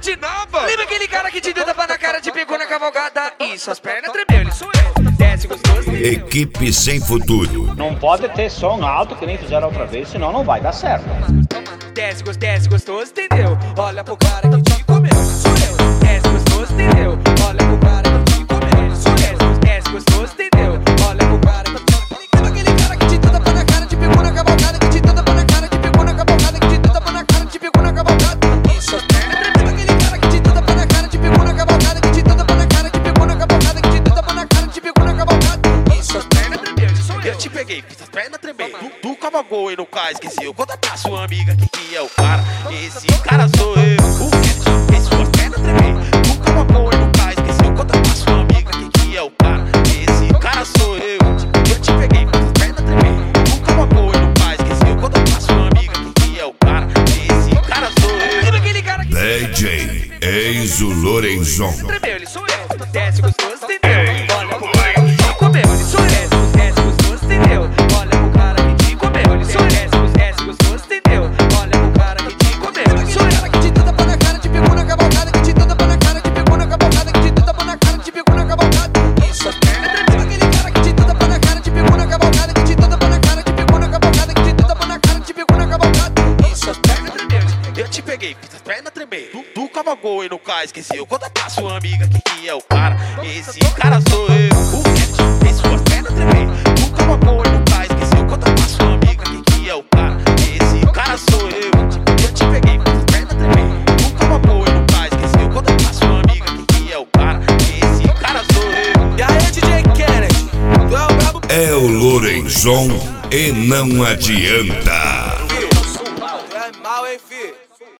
de nova. Lembra aquele cara que te deu tapa na cara, te pegou na cavalgada e suas pernas tremeu, ele sou eu. Desce gostoso. Equipe sem futuro. Não pode ter som alto que nem fizeram outra vez, senão não vai dar certo. Desce gostoso, entendeu? Olha pro cara que te comeu, sou eu. Desce gostoso, entendeu? Olha pro cara que te comeu, sou eu. Desce gostoso, entendeu? Olha pro cara que te comeu. Lembra aquele cara que te deu tapa na cara, te pegou na cavalgada, que te deu tapa na cara, te pegou na cavalgada, que te deu tapa na cara, te pegou na cavalgada e suas pernas tremeu. Lembra aquele cara que te deu tapa na cara, te pegou na cavalgada, que te deu tapa na cara, te pegou na cavalgada, que te deu tapa na cara, te pegou na cavalgada e suas pernas tremeu, ele sou eu. Eu te peguei, fiz as pernas tremer. Tu cavalgou e no cais, esqueceu. Conta pra sua amiga que é o cara. Esse cara sou eu. O que fez suas pernas tremer? Tu cavalgou e no cais, esqueceu. Conta pra sua amiga que é o cara. Esse cara sou eu. Eu te peguei, fiz as pernas tremer. Tu cavalgou e no cais, esqueceu. Conta pra sua amiga que é o cara. Esse cara sou eu. Lembra aquele cara que DJ Enzo Lorenzon. tremeu, ele sou eu. Desce gostoso, entendeu? Olha pro cara que te comeu, ele sou eu. Desce gostoso, entendeu? Olha pro cara que te comeu, ele sou eu. Desce gostoso, entendeu? Olha pro cara que te comeu, ele sou eu. Cara que te deu tapa na cara, te pegou na cavalgada, que te deu tapa na cara, te pegou na cavalgada, que te deu tapa na cara, te pegou na cavalgada e suas pernas tremeu. Aquele cara que te deu tapa na cara, te pegou na cavalgada, que te deu tapa na cara, te pegou na cavalgada, que te deu tapa na cara, te pegou na cavalgada e suas pernas tremeu. Eu te peguei, fiz as pernas tremer. Tu cavalgou e no cais, esqueceu. Conta pra sua amiga que é o cara. Esse cara sou eu. O que fez suas pernas tremer? Tu cavalgou e no cais, esqueceu. Conta pra sua amiga que é o cara. Esse cara sou eu. Eu te peguei, fiz as pernas tremer. Tu cavalgou e no cais, esqueceu. Conta pra sua amiga que é o cara. Esse cara sou eu. E aí, DJ Kennedy, tu é o brabo. É o Lorenzon e não adianta. Tu é mal, hein, fi?